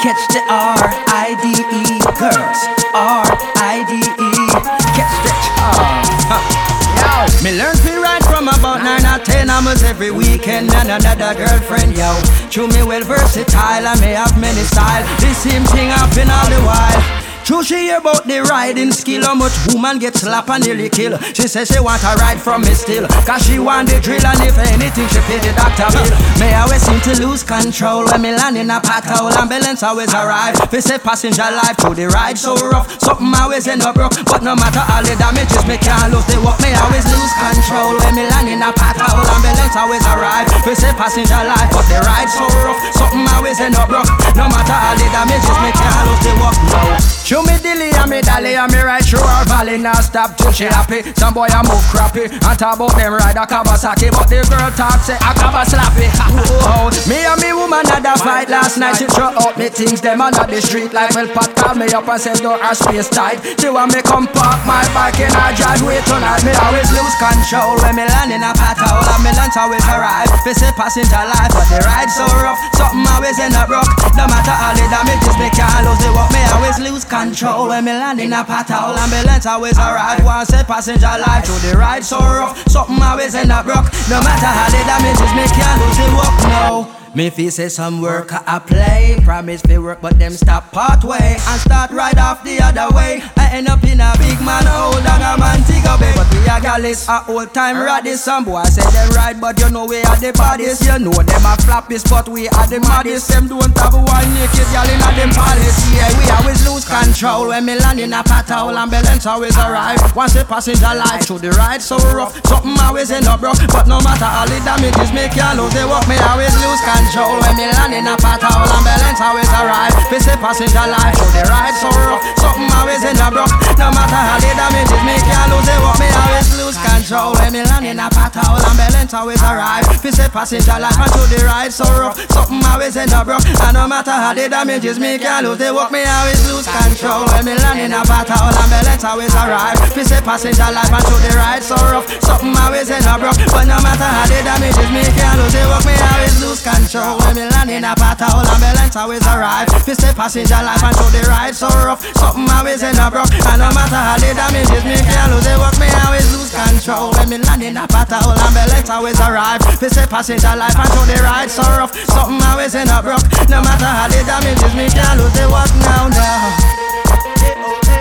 Catch the R-I-D-E, girls, R-I-D-E. Catch the yo, me learn to ride from about 9 or 10 almost every weekend and another girlfriend, yo. True, me well versatile, I may have many style. The same thing happen all the while. True, she hear about the riding skill, how much woman get slapped and nearly kill. She says she want a ride from me still, cause she want the drill, and if anything she pay the doctor bill. Me always seem to lose control when me land in a pothole. Ambulance always arrive, they say passenger life through the ride so rough. Something always end up broke, but no matter all the damages, me can't lose the walk. Me always lose control when me land in a pothole. Ambulance always arrive, they say passenger life, but the ride so rough. Something always end up broke, no matter all the damages, me can't lose the walk. No. Show me dilly and me dally and me ride through her valley. Now stop till she happy. Some boy a move crappy and talk about them ride a Kawasaki, but the girl talk say a Kaba slappy. Oh, me and me woman had a fight last night. She throw up me things them under the street like well Pat call me up and said door her space tight. She want me come park my bike in her driveway tonight. Me always lose control when me land in a pothole. Ambulance always arrive, they say passenger life, but the ride so rough. Something always end up broke, no matter all the damages, me can't lose the walk. Me always lose control when me land in a pothole. Ambulance always arrive, one say passenger life through the ride so rough. Something always end up broke, no matter how the damages, me can't lose the walk. No. Me fi say some work I play, promise fi work but them stop part way and start right off the other way. I end up in a big man hole and a man Tigo Bay. But we a gallus, a old time raddest. Some boy say them right but you know we are the baddest. You know them a flappiest but we are the maddest. Them don't have one naked gal in a them palace. Yeah, we always lose control when me land in a pothole. Ambulance always arrive, once a passenger life through the ride so rough. Something always end up broke, but no matter all the damages, me can't lose the walk. Me always lose control when me land in a pothole. Ambulance always arrive, we say passenger life through the ride so rough. Something always end up broke, no matter how the damages, me can't lose the walk. Me always lose control when me land in a pothole. Ambulance always arrive, we say passenger life and through the ride so rough. Something always end up broke, and no matter how the damages, me can't lose the walk. Me always lose control when me land in a pothole. Ambulance always arrive, we say passenger life and through the ride so rough. Something always end up broke, but no matter how the damages, me can't lose the walk. Me always lose control when me land in a pothole. Ambulance always arrive, we say passenger life and through the ride so rough. Something always end up broke, and no matter how the damages, me can't lose the walk. Me always lose control when me land in a pothole. Ambulance always arrive, we say passenger life and through the ride so rough. Something always end up broke, no matter how the damages, me can't lose the walk now.